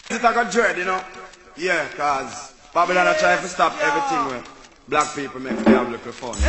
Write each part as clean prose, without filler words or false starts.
It I got dread, you know? Yeah, cause Babylon are trying to stop everything where black people make they have little fun.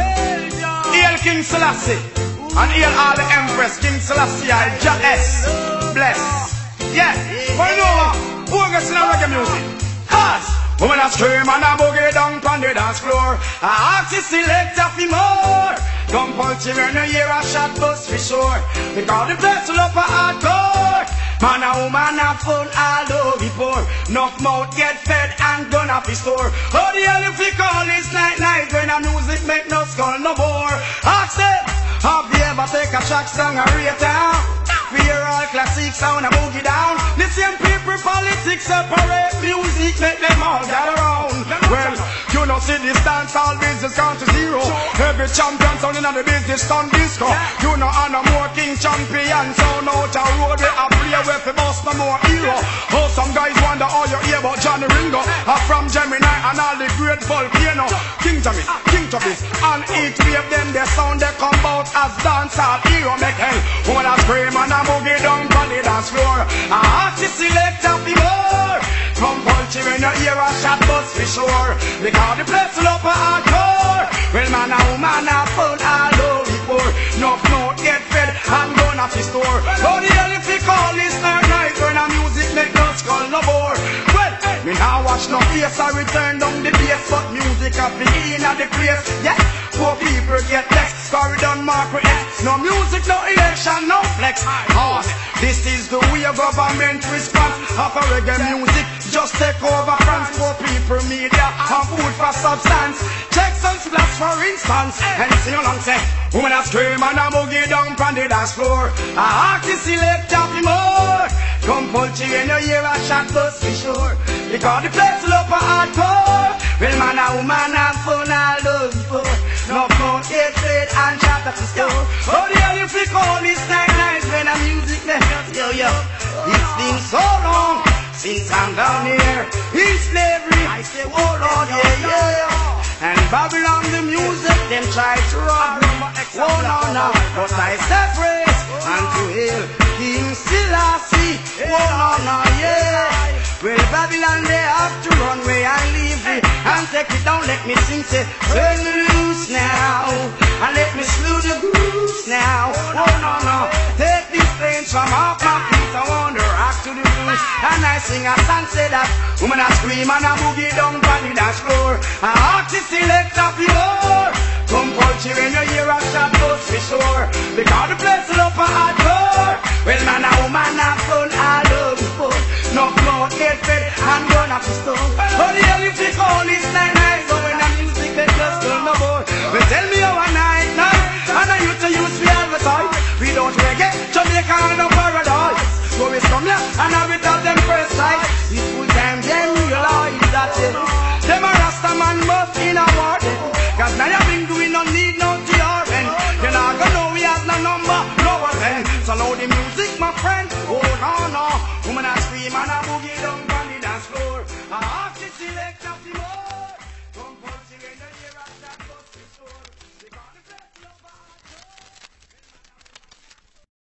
Hail King Selassie, and hail all the Empress, King Selassie, Jah S. Bless. Yeah, but you know what? Who gets in reggae music? Cause women are scream and a boogie down on the dance floor. I ask you select a few more. Come punch him in the ear, a shot bust for sure. Because the place will up a hardcore. Man and woman have fun all over before. Enough mouth get fed and gun off the store. How the hell if we call this night when the music make no skull no more? Ask them, have you ever take a track song and rate down? We hear all classic sound and boogie down. The same people politics separate music, make them all gather round. Well, you know see this dance all business count to zero. Every champion sound in the business stand disco. You know and no more king champion sound out a road we a play with for bust no more hero. Oh some guys wonder how you hear about Johnny Ringo. From Gemini and all the great volcano. King Jamis, King Tubis, and each wave them the sound they come out as dancehall hero. Make hell, woman a scream and a boogie down on the dance floor. A artist select a more. Come punch him in your ear a shot bust for sure. Because the place will up a hardcore. Well man and woman have fun all over before. Enough mouth get fed and gun off the store. How the hell if we call this night when the music make no skull no more? Well, me now watch no face I return down the bass. But music have been in at the place. Yes, poor people get vexed. Sorry done mark with X. No music, no election, no flex. Cause this is the way government response. Of a reggae music just take over France. Poor people media and food for substance. Check some splash for instance. And sing along say, women are scream and a boogie down on the dance floor. A artist select a few more. Come punch you in your ear a shot bust for sure. Because the place will up a hardcore. Well man and woman have fun all over before. No phone, get paid and shot at the store. How the hell if we call this night when the music makes yo. It's been so long since I'm down here in slavery. I say, oh Lord, yeah. And Babylon the music, them try to rob me. Oh no, but I say praise unto hail King Selassie. Oh no, yeah. Well, Babylon they have to run away and leave me and take it down. Let me sing, say, turn me loose now and let me slew the grooves now. Oh no, take these pains from off my feet. I want to rock to the blues. And I sing a song, say that woman a scream and a boogie down on the dance floor. An artist select a floor. Come punch you in your ear and shot bust for sure. Because the place is up a hardcore. Well man and woman have fun all over before. No mouth get fed and run off the stone. How the hell if they call this night so when the music they just don't no more. Well tell me how a night and I used to use we advertise. We don't reggae, Jamaica and no paradise. So we come here and have it at them first sight. It's full time them realize that them a Rasta man must in a war. Cause now you've been doing no need no TRN. You're not gonna know we have no number, no one. So now the